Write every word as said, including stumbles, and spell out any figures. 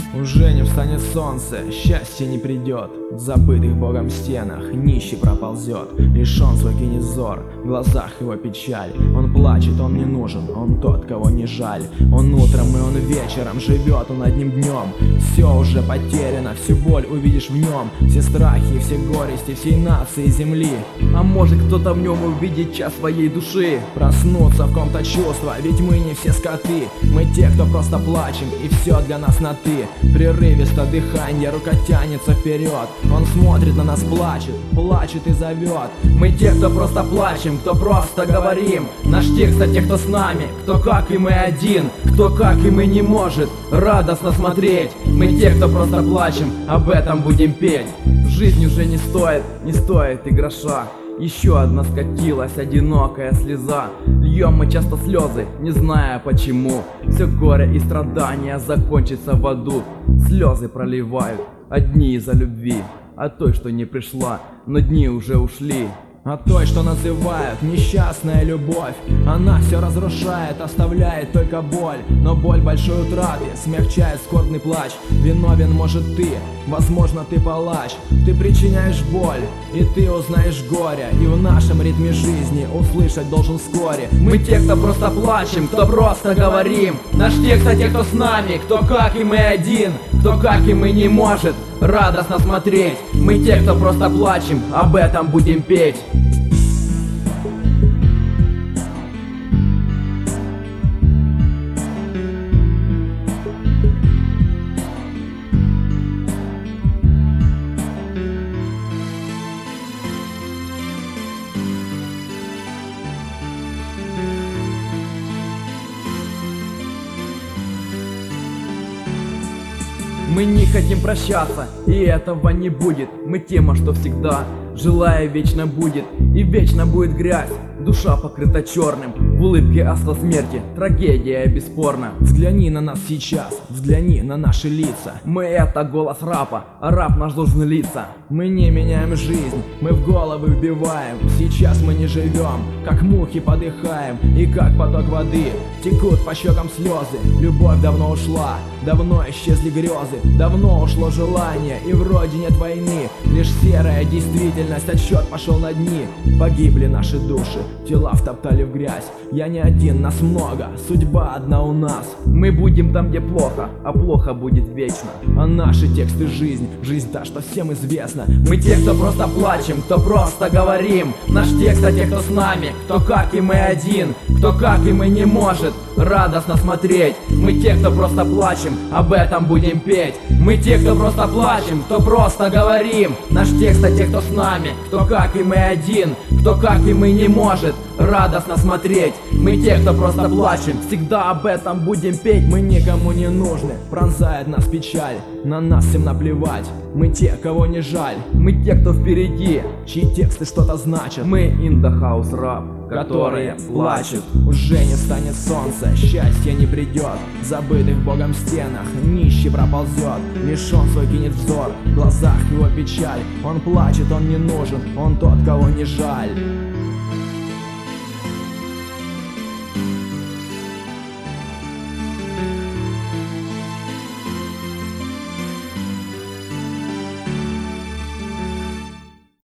Уже не встанет солнце, счастье не придет. В забытых Богом стенах нищий проползет. Лишен свой кинет взор, в глазах его печаль. Он плачет, он не нужен, он тот, кого не жаль. Он утром и он вечером, живет он одним днем. Все уже потеряно, всю боль увидишь в нем. Все страхи, все горести, всей нации земли. А может кто-то в нем увидит час своей души. Проснуться в ком-то чувства, ведь мы не все скоты. Мы те, кто просто плачем, и все для нас на ты. Прерывисто дыхание, рука тянется вперед. Он смотрит на нас, плачет, плачет и зовет. Мы те, кто просто плачем, кто просто говорим. Наш текст о тех, кто с нами, кто как и мы один, кто как и мы не может радостно смотреть. Мы те, кто просто плачем, об этом будем петь. Жизнь уже не стоит, не стоит и гроша. Еще одна скатилась одинокая слеза. Льем мы часто слезы, не зная почему. Все горе и страдания закончится в аду. Слезы проливают одни из-за любви, а той, что не пришла, но дни уже ушли. А той, что называют несчастная любовь, она все разрушает, оставляет только боль. Но боль большой утраты смягчает скорбный плач. Виновен, может, ты, возможно, ты палач. Ты причиняешь боль, и ты узнаешь горе. И в нашем ритме жизни услышать должен вскоре. Мы те, кто просто плачем, кто просто говорим. Наш текст о тех, кто с нами, кто как и мы один, кто как и мы не может радостно смотреть. Мы те, кто просто плачем, об этом будем петь. Мы не хотим прощаться, и этого не будет. Мы тема, что всегда жилая вечно будет. И вечно будет грязь, душа покрыта черным. В улыбке осла смерти, трагедия бесспорна. Взгляни на нас сейчас, взгляни на наши лица. Мы это голос рапа, а рап наш должен литься. Мы не меняем жизнь, мы в головы вбиваем. Сейчас мы не живем, как мухи подыхаем. И как поток воды текут по щекам слезы. Любовь давно ушла, давно исчезли грезы. Давно ушло желание, и вроде нет войны. Лишь серая действительность, отсчет пошел на дни. Погибли наши души, тела втоптали в грязь. Я не один, нас много, судьба одна у нас. Мы будем там, где плохо, а плохо будет вечно. А наши тексты жизнь, жизнь та, что всем известна. Мы те, кто просто плачем, кто просто говорим. Наш текст о тех, кто с нами, кто как и мы один, кто как и мы не может радостно смотреть. Мы те, кто просто плачем, об этом будем петь. Мы те, кто просто плачем, кто просто говорим. Наш текст о тех, кто с нами, кто как и мы один, кто как и мы не может радостно смотреть. Мы те, кто просто плачем, всегда об этом будем петь. Мы никому не нужны, пронзает нас печаль. На нас всем наплевать, мы те, кого не жаль. Мы те, кто впереди, чьи тексты что-то значат. Мы in the house rap, которые плачут. Уже не станет солнца, счастье не придет. В забытых Богом стенах нищий проползет. Лишен свой кинет взор, в глазах его печаль. Он плачет, он не нужен, он тот, кого не жаль.